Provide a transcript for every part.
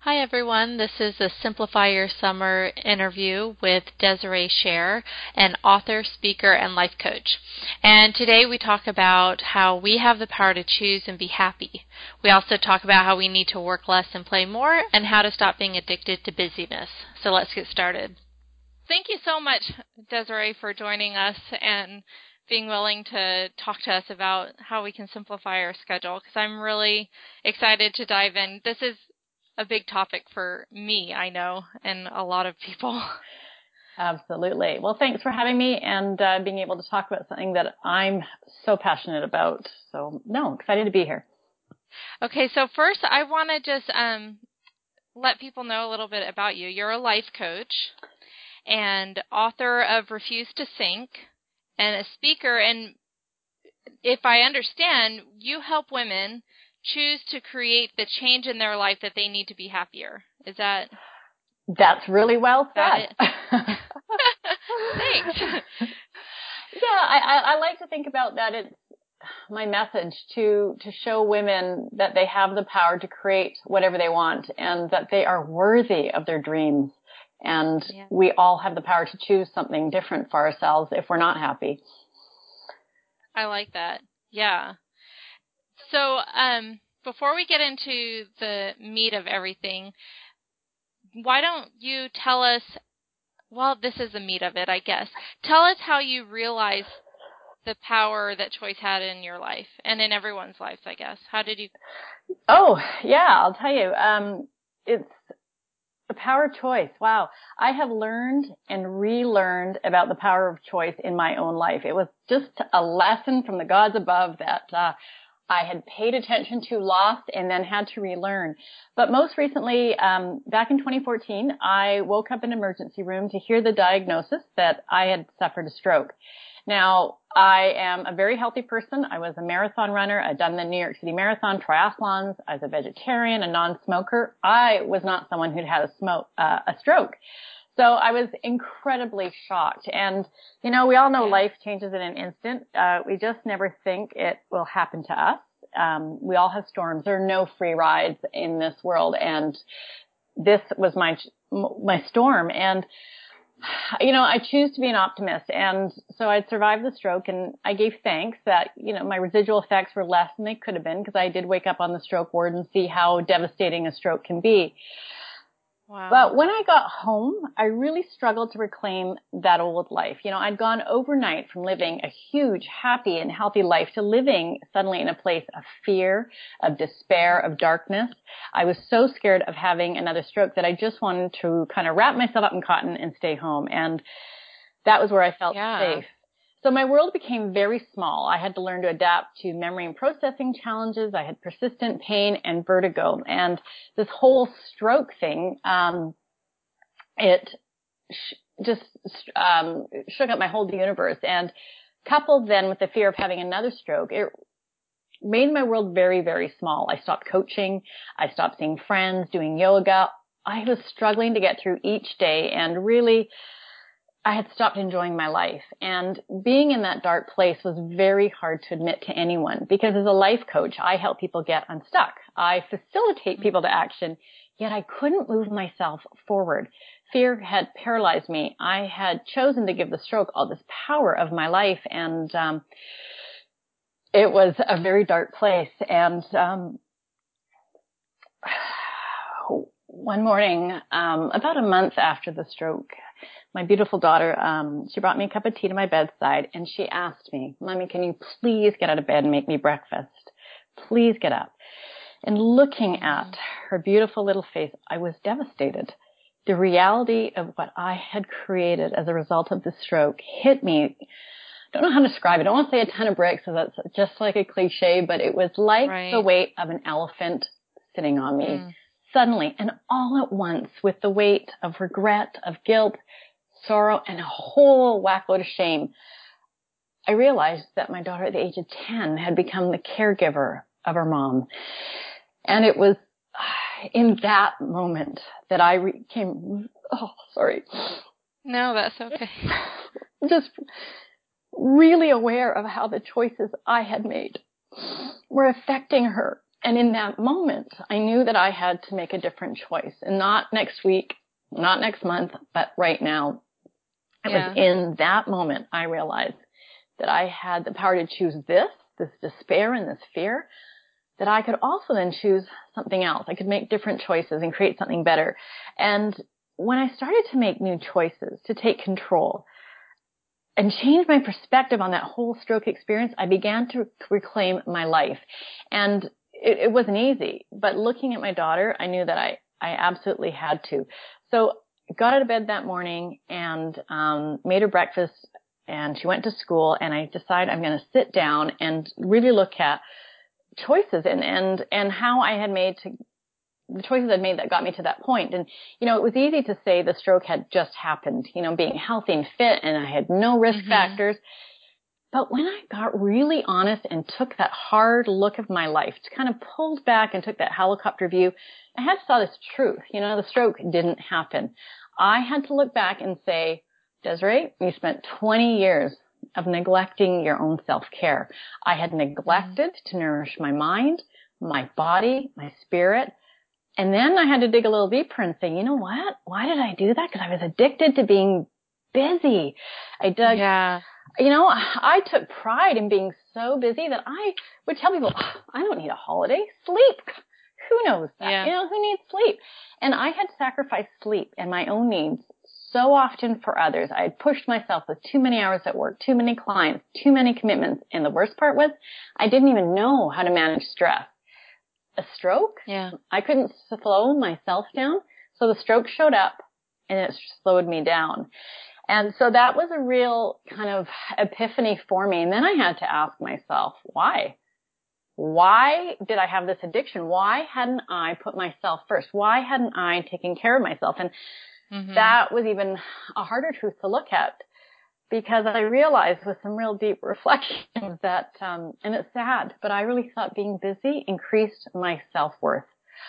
Hi, everyone. This is the Simplify Your Summer interview with Desiree Scher, an author, speaker, and life coach. And today we talk about how we have the power to choose and be happy. We also talk about how we need to work less and play more, and how to stop being addicted to busyness. So let's get started. Thank you so much, Desiree, for joining us and being willing to talk to us about how we can simplify our schedule, because I'm really excited to dive in. This is a big topic for me, I know, and a lot of people. Absolutely. Well, thanks for having me and being able to talk about something that I'm so passionate about. So, excited to be here. Okay, so first I want to just let people know a little bit about you. You're a life coach and author of Refuse to Sink and a speaker. And if I understand, you help women choose to create the change in their life that they need to be happier. Is that? That's really well said. Thanks. Yeah, I like to think about that. It's my message to show women that they have the power to create whatever they want and that they are worthy of their dreams. And we all have the power to choose something different for ourselves if we're not happy. I like that. Yeah. So, before we get into the meat of everything, why don't you tell us, well, this is the meat of it, I guess. Tell us how you realize the power that choice had in your life and in everyone's lives, I guess. How did you? Oh, yeah, I'll tell you. It's the power of choice. Wow. I have learned and relearned about the power of choice in my own life. It was just a lesson from the gods above that I had paid attention to, lost, and then had to relearn. But most recently, back in 2014, I woke up in an emergency room to hear the diagnosis that I had suffered a stroke. Now, I am a very healthy person. I was a marathon runner. I'd done the New York City Marathon, triathlons. I was a vegetarian, a non-smoker. I was not someone who'd had a stroke. So I was incredibly shocked. And, we all know life changes in an instant. We just never think it will happen to us. We all have storms. There are no free rides in this world. And this was my storm. And, I choose to be an optimist. And so I'd survived the stroke, and I gave thanks that, my residual effects were less than they could have been, because I did wake up on the stroke ward and see how devastating a stroke can be. Wow. But when I got home, I really struggled to reclaim that old life. I'd gone overnight from living a huge, happy and healthy life to living suddenly in a place of fear, of despair, of darkness. I was so scared of having another stroke that I just wanted to kind of wrap myself up in cotton and stay home. And that was where I felt safe. So my world became very small. I had to learn to adapt to memory and processing challenges. I had persistent pain and vertigo. And this whole stroke thing, it just shook up my whole universe. And coupled then with the fear of having another stroke, it made my world very, very small. I stopped coaching. I stopped seeing friends, doing yoga. I was struggling to get through each day, and really I had stopped enjoying my life. And being in that dark place was very hard to admit to anyone, because as a life coach, I help people get unstuck. I facilitate people to action, yet I couldn't move myself forward. Fear had paralyzed me. I had chosen to give the stroke all this power of my life, and it was a very dark place. And one morning, about a month after the stroke, my beautiful daughter, she brought me a cup of tea to my bedside, and she asked me, "Mommy, can you please get out of bed and make me breakfast? Please get up." And looking at her beautiful little face, I was devastated. The reality of what I had created as a result of the stroke hit me. I don't know how to describe it. I don't want to say a ton of bricks, so that's just like a cliche, but it was like the weight of an elephant sitting on me. Suddenly, and all at once, with the weight of regret, of guilt, sorrow, and a whole whackload of shame, I realized that my daughter at the age of 10 had become the caregiver of her mom. And it was in that moment that I became, No, that's okay. Just really aware of how the choices I had made were affecting her. And in that moment, I knew that I had to make a different choice, and not next week, not next month, but right now. It was in that moment I realized that I had the power to choose this despair and this fear, that I could also then choose something else. I could make different choices and create something better. And when I started to make new choices, to take control and change my perspective on that whole stroke experience, I began to reclaim my life. And it wasn't easy, but looking at my daughter, I knew that I absolutely had to. So got out of bed that morning and made her breakfast, and she went to school, and I decided I'm going to sit down and really look at choices and how I had made the choices I'd made that got me to that point. And, it was easy to say the stroke had just happened, being healthy and fit, and I had no risk factors. But when I got really honest and took that hard look of my life, kind of pulled back and took that helicopter view, I had to saw this truth. The stroke didn't happen. I had to look back and say, Desiree, you spent 20 years of neglecting your own self-care. I had neglected to nourish my mind, my body, my spirit. And then I had to dig a little deeper and say, you know what? Why did I do that? Because I was addicted to being busy. I dug, I took pride in being so busy that I would tell people, I don't need a holiday. Sleep. Who knows that? Yeah. Who needs sleep? And I had sacrificed sleep and my own needs so often for others. I had pushed myself with too many hours at work, too many clients, too many commitments. And the worst part was I didn't even know how to manage stress. A stroke? Yeah. I couldn't slow myself down. So the stroke showed up and it slowed me down. And so that was a real kind of epiphany for me. And then I had to ask myself, why? Why did I have this addiction? Why hadn't I put myself first? Why hadn't I taken care of myself? And that was even a harder truth to look at, because I realized with some real deep reflections that, and it's sad, but I really thought being busy increased my self-worth.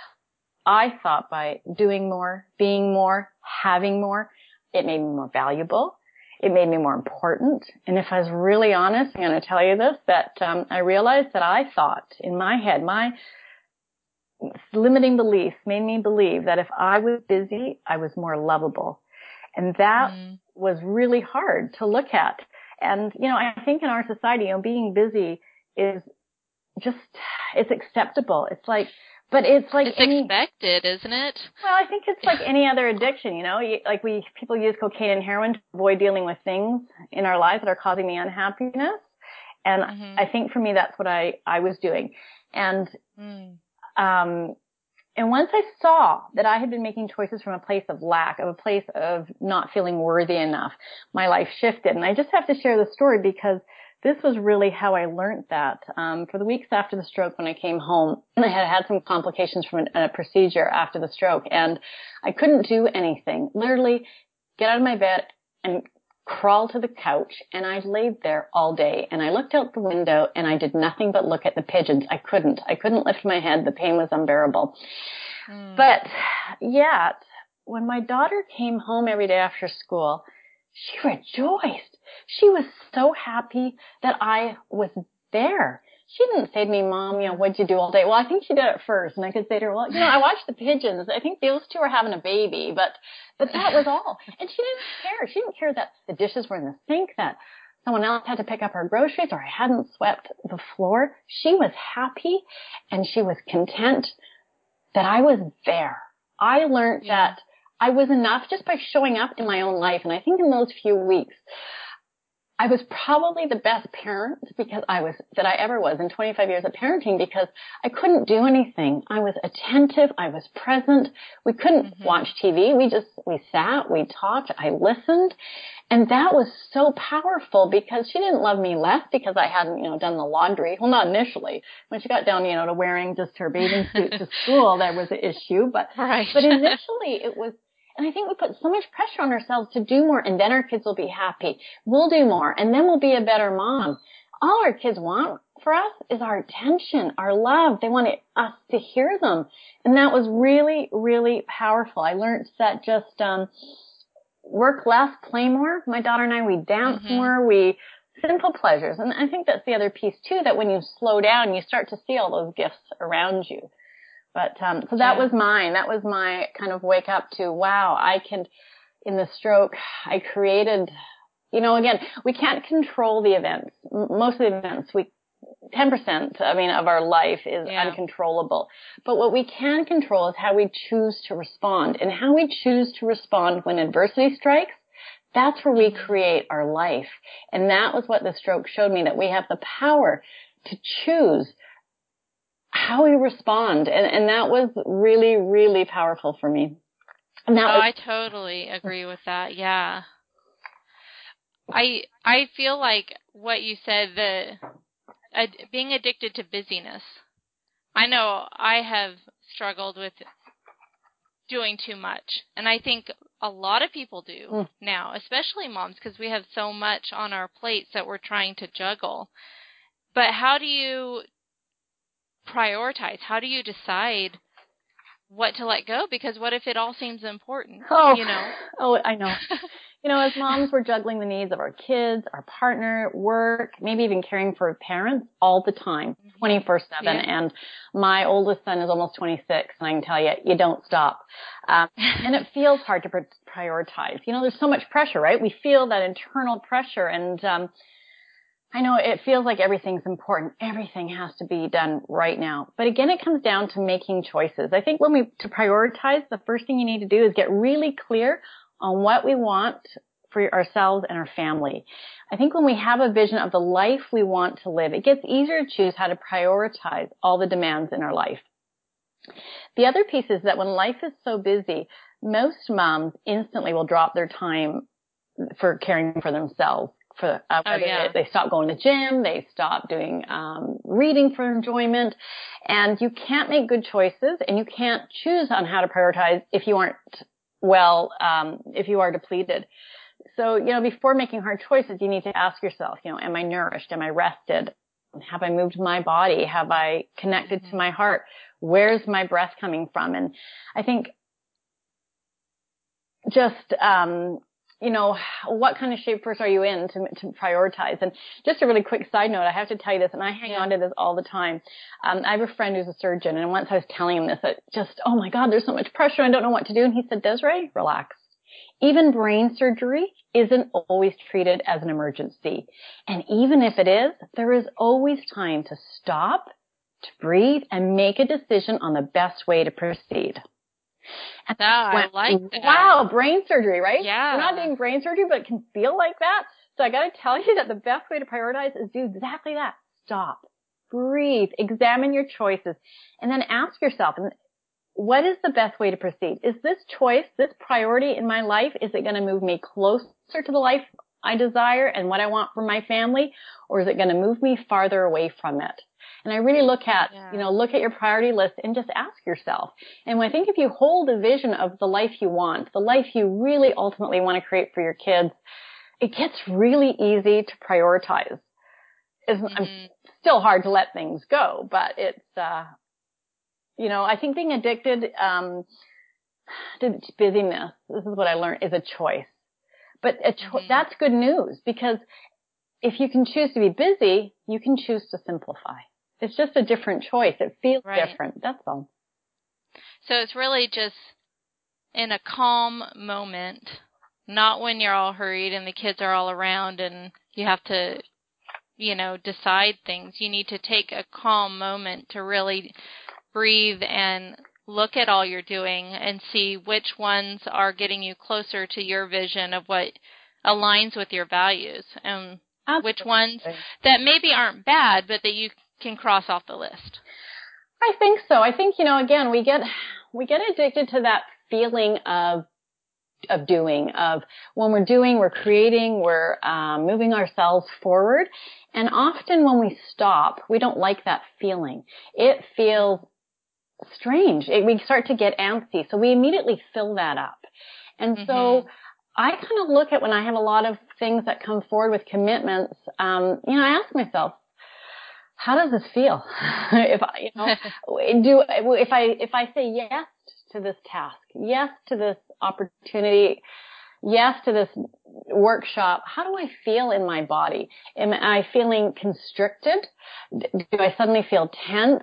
I thought by doing more, being more, having more, it made me more valuable. It made me more important. And if I was really honest, I'm going to tell you this, that I realized that I thought in my head, my limiting beliefs made me believe that if I was busy, I was more lovable. And that was really hard to look at. And, I think in our society, being busy is just, it's acceptable. It's like, but it's like it's expected, isn't it? Well, I think it's like any other addiction, people use cocaine and heroin to avoid dealing with things in our lives that are causing the unhappiness. And I think for me, that's what I was doing. And, and once I saw that I had been making choices from a place of lack, of a place of not feeling worthy enough, my life shifted. And I just have to share the story because this was really how I learned that. For the weeks after the stroke, when I came home, I had some complications from a procedure after the stroke, and I couldn't do anything. Literally get out of my bed and crawl to the couch, and I laid there all day. And I looked out the window, and I did nothing but look at the pigeons. I couldn't lift my head. The pain was unbearable. But yet, when my daughter came home every day after school, she rejoiced. She was so happy that I was there. She didn't say to me, Mom, what'd you do all day? Well, I think she did it first. And I could say to her, well, I watched the pigeons. I think those two are having a baby, but that was all. And she didn't care. She didn't care that the dishes were in the sink, that someone else had to pick up her groceries, or I hadn't swept the floor. She was happy and she was content that I was there. I learned that I was enough just by showing up in my own life. And I think in those few weeks, I was probably the best parent that I ever was in 25 years of parenting, because I couldn't do anything. I was attentive. I was present. We couldn't watch TV. We sat, we talked, I listened. And that was so powerful, because she didn't love me less because I hadn't, done the laundry. Well, not initially. When she got down, to wearing just her bathing suit to school, that was an issue. But initially it was, and I think we put so much pressure on ourselves to do more, and then our kids will be happy. We'll do more, and then we'll be a better mom. All our kids want for us is our attention, our love. They want us to hear them. And that was really, really powerful. I learned that just work less, play more. My daughter and I, we danced more. We simple pleasures. And I think that's the other piece too, that when you slow down, you start to see all those gifts around you. But, so that was mine. That was my kind of wake up to, wow, I can, in the stroke, I created, again, we can't control the events. Most of the events, 10%, of our life is uncontrollable. But what we can control is how we choose to respond. And how we choose to respond when adversity strikes, that's where we create our life. And that was what the stroke showed me, that we have the power to choose how we respond. And that was really, really powerful for me. And that I totally agree with that. Yeah. I feel like what you said, being addicted to busyness. I know I have struggled with doing too much. And I think a lot of people do now, especially moms, because we have so much on our plates that we're trying to juggle. But how do you prioritize? How do you decide what to let go? Because what if it all seems important? Oh, I know. As moms, we're juggling the needs of our kids, our partner, work, maybe even caring for parents all the time, 24/7. Yeah. And my oldest son is almost 26, and I can tell you, you don't stop. And it feels hard to prioritize. There's so much pressure, right? We feel that internal pressure, and I know it feels like everything's important. Everything has to be done right now. But again, it comes down to making choices. I think to prioritize, the first thing you need to do is get really clear on what we want for ourselves and our family. I think when we have a vision of the life we want to live, it gets easier to choose how to prioritize all the demands in our life. The other piece is that when life is so busy, most moms instantly will drop their time for caring for themselves. They stop going to the gym, they stop doing reading for enjoyment, and you can't make good choices, and you can't choose on how to prioritize if you aren't if you are depleted. So, before making hard choices, you need to ask yourself, am I nourished? Am I rested? Have I moved my body? Have I connected to my heart? Where's my breath coming from? And I think just, what kind of shape first are you in to prioritize? And just a really quick side note, I have to tell you this, and I hang on to this all the time. I have a friend who's a surgeon, and once I was telling him this, that just, oh my God, there's so much pressure, I don't know what to do. And he said, Desiree, relax. Even brain surgery isn't always treated as an emergency. And even if it is, there is always time to stop, to breathe, and make a decision on the best way to proceed. And I like that. Wow, brain surgery, right? Yeah. We're not doing brain surgery, but it can feel like that. So I got to tell you that the best way to prioritize is do exactly that. Stop, breathe, examine your choices, and then ask yourself, what is the best way to proceed? Is this choice, this priority in my life, is it going to move me closer to the life I desire and what I want for my family, or is it going to move me farther away from it? And I really look at your priority list and just ask yourself. And I think if you hold a vision of the life you want, the life you really ultimately want to create for your kids, it gets really easy to prioritize. It's still hard to let things go, but it's, I think being addicted to busyness, this is what I learned, is a choice. But that's good news, because if you can choose to be busy, you can choose to simplify. It's just a different choice. It feels different. That's all. So it's really just in a calm moment, not when you're all hurried and the kids are all around and you have to, decide things. You need to take a calm moment to really breathe and look at all you're doing and see which ones are getting you closer to your vision of what aligns with your values, and which ones that maybe aren't bad, but that you can cross off the list. I think so. I think, again, we get addicted to that feeling of doing, of when we're doing, we're creating, we're moving ourselves forward. And often when we stop, we don't like that feeling. It feels strange. We start to get antsy. So we immediately fill that up. And so I kind of look at when I have a lot of things that come forward with commitments, I ask myself, how does this feel? If I say yes to this task, yes to this opportunity, yes to this workshop, how do I feel in my body? Am I feeling constricted? Do I suddenly feel tense?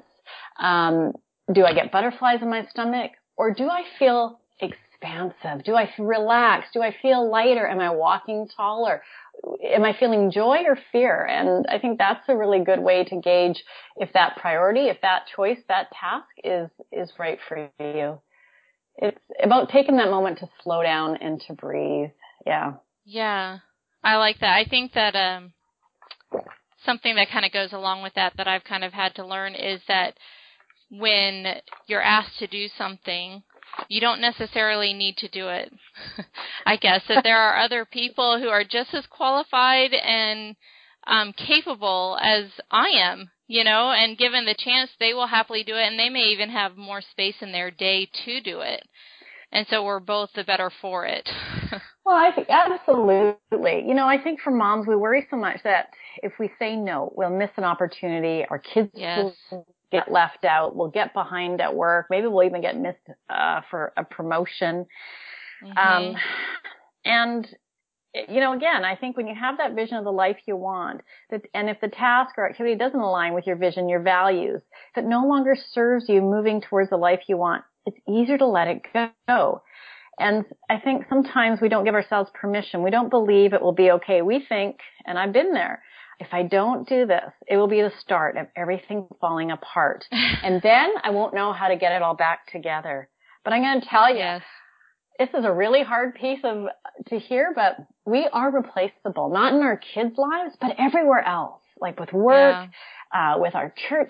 Do I get butterflies in my stomach? Or do I feel expansive? Do I relax? Do I feel lighter? Am I walking taller? Am I feeling joy or fear? And I think that's a really good way to gauge if that priority, if that choice, that task is right for you. It's about taking that moment to slow down and to breathe. Yeah. Yeah. I like that. I think that something that kind of goes along with that I've kind of had to learn is that when you're asked to do something, you don't necessarily need to do it. I guess that there are other people who are just as qualified and capable as I am, and given the chance, they will happily do it, and they may even have more space in their day to do it. And so we're both the better for it. Well, I think absolutely. I think for moms, we worry so much that if we say no, we'll miss an opportunity. Our kids will get left out. We'll get behind at work. Maybe we'll even get missed for a promotion. Mm-hmm. And again, I think when you have that vision of the life you want, and if the task or activity doesn't align with your vision, your values, if it no longer serves you moving towards the life you want, it's easier to let it go. And I think sometimes we don't give ourselves permission. We don't believe it will be okay. We think, and I've been there, if I don't do this, it will be the start of everything falling apart. And then I won't know how to get it all back together. But I'm going to tell you, this is a really hard piece to hear, but we are replaceable, not in our kids' lives, but everywhere else, like with work, with our church.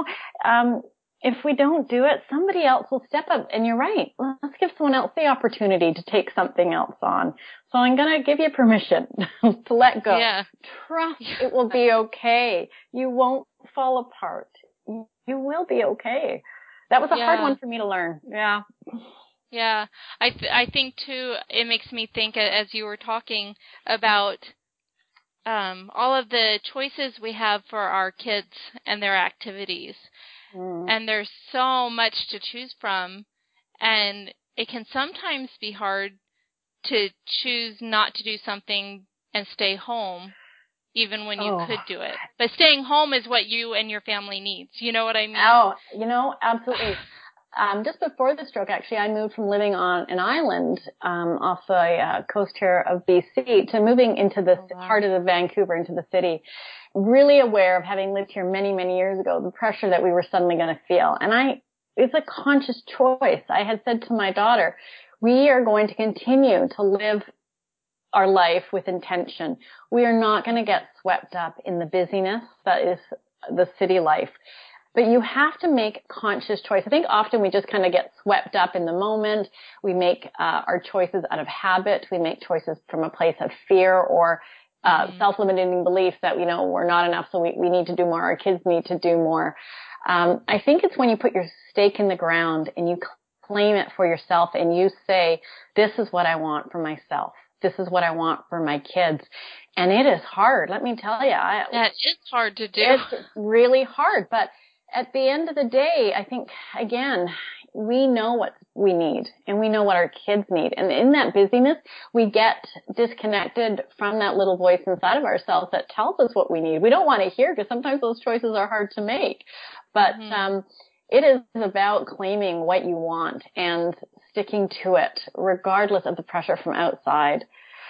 If we don't do it, somebody else will step up. And you're right. Let's give someone else the opportunity to take something else on. So I'm going to give you permission to let go. Yeah. Trust it will be okay. You won't fall apart. You will be okay. That was a hard one for me to learn. Yeah. Yeah. I think, too, it makes me think, as you were talking about all of the choices we have for our kids and their activities. And there's so much to choose from, and it can sometimes be hard to choose not to do something and stay home, even when you could do it. But staying home is what you and your family needs. You know what I mean? Oh, absolutely. Just before the stroke, actually, I moved from living on an island off the coast here of BC to moving into this heart of the Vancouver, into the city. Really aware of, having lived here many, many years ago, the pressure that we were suddenly going to feel. And it's a conscious choice. I had said to my daughter, we are going to continue to live our life with intention. We are not going to get swept up in the busyness that is the city life. But you have to make conscious choice. I think often we just kind of get swept up in the moment. We make our choices out of habit. We make choices from a place of fear or self-limiting beliefs that, we're not enough, so we need to do more. Our kids need to do more. I think it's when you put your stake in the ground and you claim it for yourself and you say, this is what I want for myself. This is what I want for my kids. And it is hard. Let me tell you. That is hard to do. It's really hard. But at the end of the day, I think, again, we know what we need and we know what our kids need. And in that busyness, we get disconnected from that little voice inside of ourselves that tells us what we need. We don't want to hear, because sometimes those choices are hard to make. But it is about claiming what you want and sticking to it, regardless of the pressure from outside.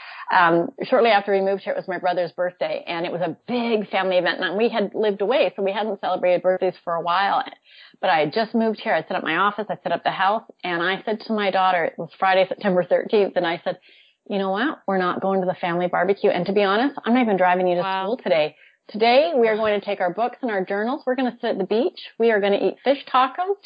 Shortly after we moved here, it was my brother's birthday, and it was a big family event. And we had lived away, so we hadn't celebrated birthdays for a while. But I had just moved here. I set up my office. I set up the house. And I said to my daughter, it was Friday, September 13th, and I said, you know what? We're not going to the family barbecue. And to be honest, I'm not even driving you to school today. Today, we are going to take our books and our journals. We're going to sit at the beach. We are going to eat fish tacos.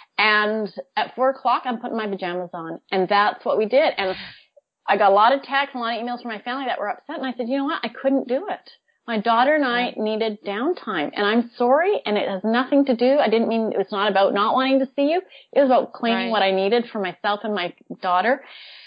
And at 4 o'clock, I'm putting my pajamas on. And that's what we did. And I got a lot of texts and a lot of emails from my family that were upset. And I said, you know what? I couldn't do it. My daughter and I needed downtime. And I'm sorry. And it has nothing to do. I didn't mean, it was not about not wanting to see you. It was about claiming what I needed for myself and my daughter.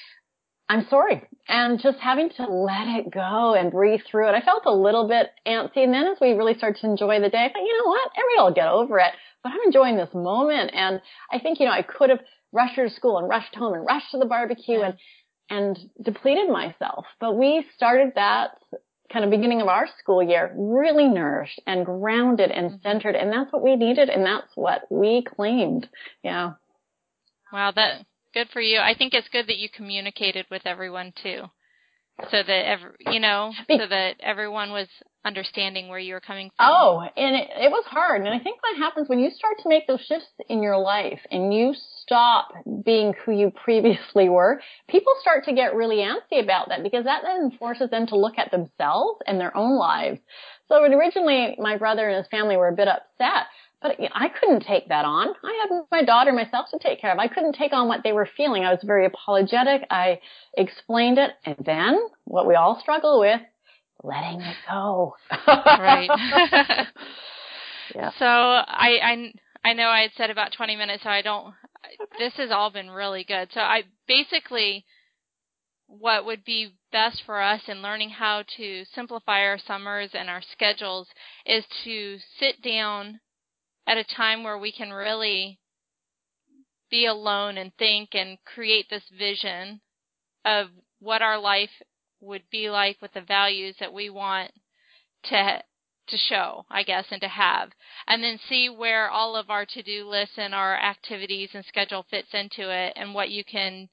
I'm sorry. And just having to let it go and breathe through it. I felt a little bit antsy. And then as we really started to enjoy the day, I thought, you know what? Everybody will get over it. But I'm enjoying this moment. And I think, I could have rushed her to school and rushed home and rushed to the barbecue. and depleted myself. But we started that kind of beginning of our school year really nourished and grounded and centered. And that's what we needed. And that's what we claimed. Yeah. Wow. Good for you. I think it's good that you communicated with everyone too. So that, so that everyone was understanding where you were coming from. Oh, and it was hard. And I think what happens when you start to make those shifts in your life and you stop being who you previously were, people start to get really antsy about that, because that then forces them to look at themselves and their own lives. So originally my brother and his family were a bit upset, but I couldn't take that on. I had my daughter myself to take care of. I couldn't take on what they were feeling. I was very apologetic. I explained it. And then what we all struggle with, letting it go. Right. Yeah. So I know I had said about 20 minutes, so this has all been really good. So basically what would be best for us in learning how to simplify our summers and our schedules is to sit down at a time where we can really be alone and think and create this vision of what our life would be like with the values that we want to show, I guess, and to have. And then see where all of our to-do lists and our activities and schedule fits into it, and what you can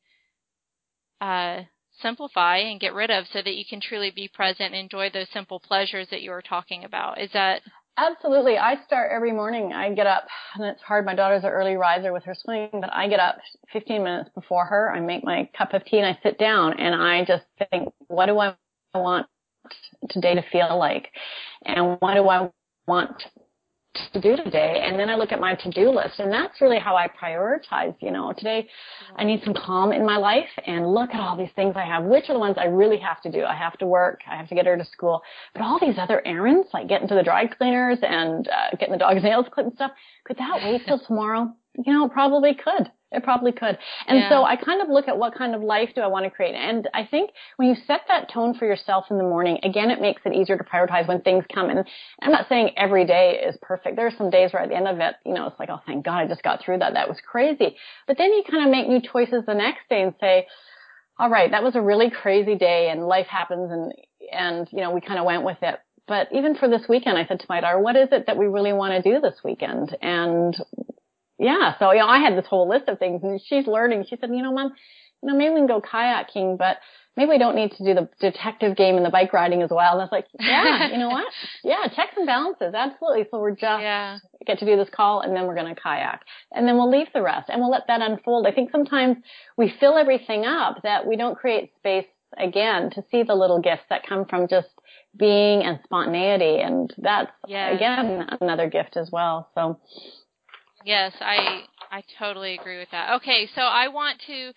simplify and get rid of so that you can truly be present and enjoy those simple pleasures that you were talking about. Is that... Absolutely. I start every morning. I get up, and it's hard. My daughter's an early riser with her swimming, but I get up 15 minutes before her. I make my cup of tea and I sit down and I just think, what do I want today to feel like? And what do I want to do today? And then I look at my to-do list, and that's really how I prioritize. Today I need some calm in my life, and look at all these things I have. Which are the ones I really have to do? I have to work. I have to get her to school. But all these other errands, like getting to the dry cleaners and getting the dog's nails clipped and stuff, could that wait till tomorrow? It probably could. It probably could. And so I kind of look at what kind of life do I want to create. And I think when you set that tone for yourself in the morning, again, it makes it easier to prioritize when things come. And I'm not saying every day is perfect. There are some days where at the end of it, it's like, oh, thank God I just got through that. That was crazy. But then you kind of make new choices the next day and say, all right, that was a really crazy day and life happens, and we kind of went with it. But even for this weekend, I said to my daughter, what is it that we really want to do this weekend? And yeah, so, I had this whole list of things, and she's learning. She said, Mom, maybe we can go kayaking, but maybe we don't need to do the detective game and the bike riding as well. And I was like, yeah, you know what? Yeah, checks and balances. Absolutely. So we're just get to do this call, and then we're going to kayak, and then we'll leave the rest, and we'll let that unfold. I think sometimes we fill everything up that we don't create space again to see the little gifts that come from just being and spontaneity. And that's, again, another gift as well. So. Yes, I totally agree with that. Okay, so I want to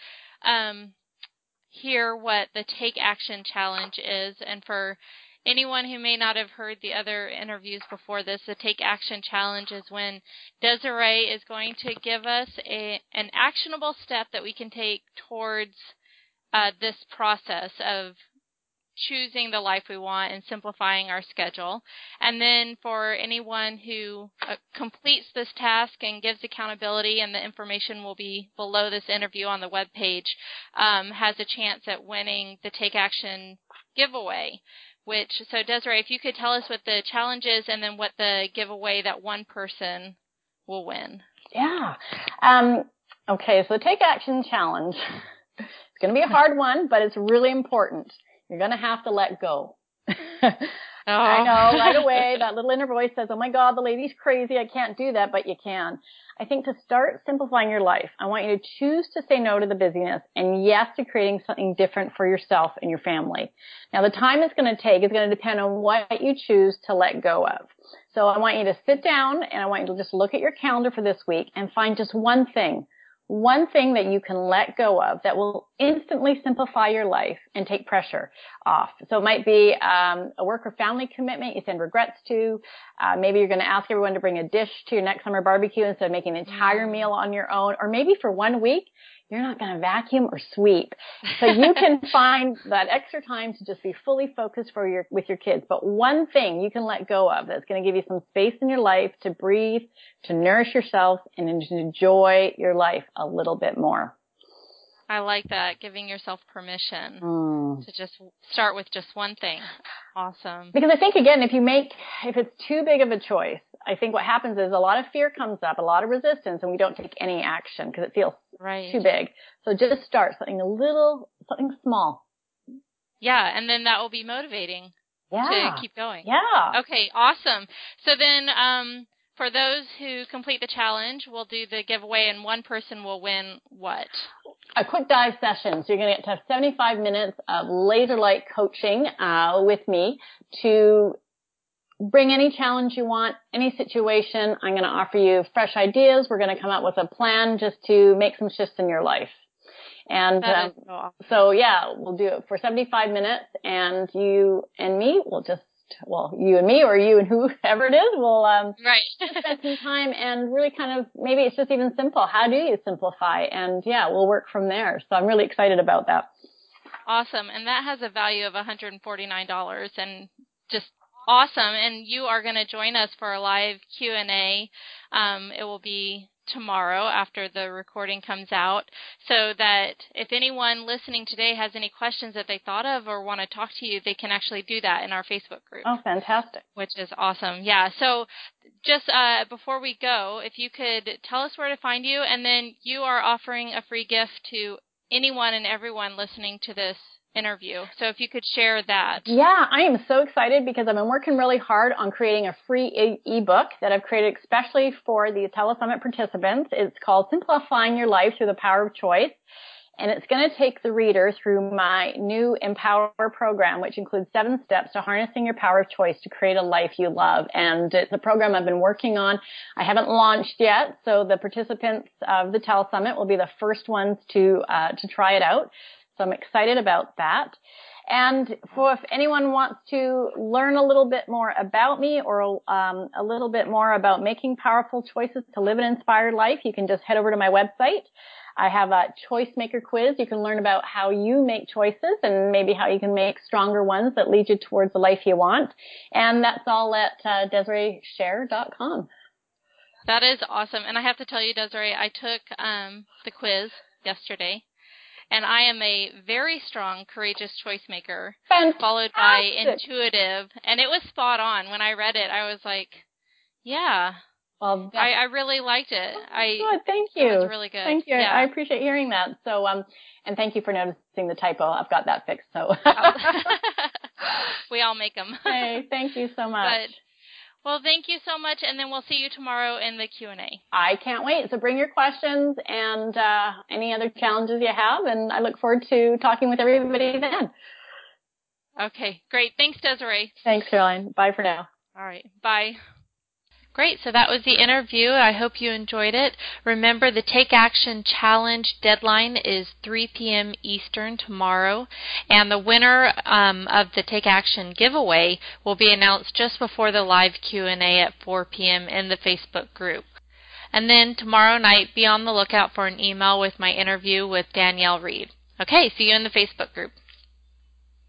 hear what the Take Action Challenge is. And for anyone who may not have heard the other interviews before this, the Take Action Challenge is when Desiree is going to give us an actionable step that we can take towards this process of choosing the life we want and simplifying our schedule. And then for anyone who completes this task and gives accountability, and the information will be below this interview on the webpage, has a chance at winning the Take Action giveaway. So Desiree, if you could tell us what the challenge is, and then what the giveaway that one person will win. Yeah. Okay, so the Take Action Challenge. It's going to be a hard one, but it's really important. You're going to have to let go. I know, right away, that little inner voice says, oh my God, the lady's crazy. I can't do that, but you can. I think to start simplifying your life, I want you to choose to say no to the busyness and yes to creating something different for yourself and your family. Now, the time it's going to take is going to depend on what you choose to let go of. So I want you to sit down, and I want you to just look at your calendar for this week and find just one thing that you can let go of that will instantly simplify your life and take pressure off. So it might be a work or family commitment you send regrets to. Maybe you're going to ask everyone to bring a dish to your next summer barbecue instead of making an entire meal on your own. Or maybe for 1 week, you're not going to vacuum or sweep. So you can find that extra time to just be fully focused with your kids. But one thing you can let go of that's going to give you some space in your life to breathe, to nourish yourself, and to enjoy your life a little bit more. I like that, giving yourself permission to just start with just one thing. Awesome. Because I think, again, if it's too big of a choice, I think what happens is a lot of fear comes up, a lot of resistance, and we don't take any action because it feels too big. So just start something something small. Yeah, and then that will be motivating to keep going. Yeah. Okay, awesome. So then for those who complete the challenge, we'll do the giveaway, and one person will win what? A quick dive session. So you're going to have 75 minutes of laser light coaching with me to bring any challenge you want, any situation. I'm going to offer you fresh ideas. We're going to come up with a plan just to make some shifts in your life. And so we'll do it for 75 minutes, and you and me will you and me or you and whoever it is will spend some time and really kind of, maybe it's just even simple. How do you simplify? And we'll work from there. So I'm really excited about that. Awesome. And that has a value of $149 and just awesome. And you are going to join us for a live Q&A. It will be tomorrow after the recording comes out, so that if anyone listening today has any questions that they thought of or want to talk to you, they can actually do that in our Facebook group. Oh, fantastic. Which is awesome. Yeah. So just before we go, if you could tell us where to find you, and then you are offering a free gift to anyone and everyone listening to this interview. So if you could share that. Yeah, I am so excited because I've been working really hard on creating a free ebook that I've created especially for the Telesummit participants. It's called Simplifying Your Life Through the Power of Choice. And it's going to take the reader through my new Empower program, which includes 7 steps to harnessing your power of choice to create a life you love. And it's a program I've been working on. I haven't launched yet, so the participants of the Telesummit will be the first ones to try it out. So I'm excited about that. And if anyone wants to learn a little bit more about me or a little bit more about making powerful choices to live an inspired life, you can just head over to my website. I have a choice maker quiz. You can learn about how you make choices and maybe how you can make stronger ones that lead you towards the life you want. And that's all at DesireeShare.com. That is awesome. And I have to tell you, Desiree, I took the quiz yesterday. And I am a very strong, courageous choice maker, followed by intuitive. And it was spot on. When I read it, I was like, yeah. Well, I really liked it. Good. Thank you. It was really good. Thank you. Yeah. I appreciate hearing that. So, and thank you for noticing the typo. I've got that fixed. So we all make them. Hey, thank you so much. Well, thank you so much, and then we'll see you tomorrow in the Q&A. I can't wait. So bring your questions and any other challenges you have, and I look forward to talking with everybody then. Okay, great. Thanks, Desiree. Thanks, Caroline. Bye for now. All right, bye. Great, so that was the interview. I hope you enjoyed it. Remember, the Take Action Challenge deadline is 3 p.m. Eastern tomorrow, and the winner of the Take Action giveaway will be announced just before the live Q&A at 4 p.m. in the Facebook group. And then tomorrow night, be on the lookout for an email with my interview with Danielle Reed. Okay, see you in the Facebook group.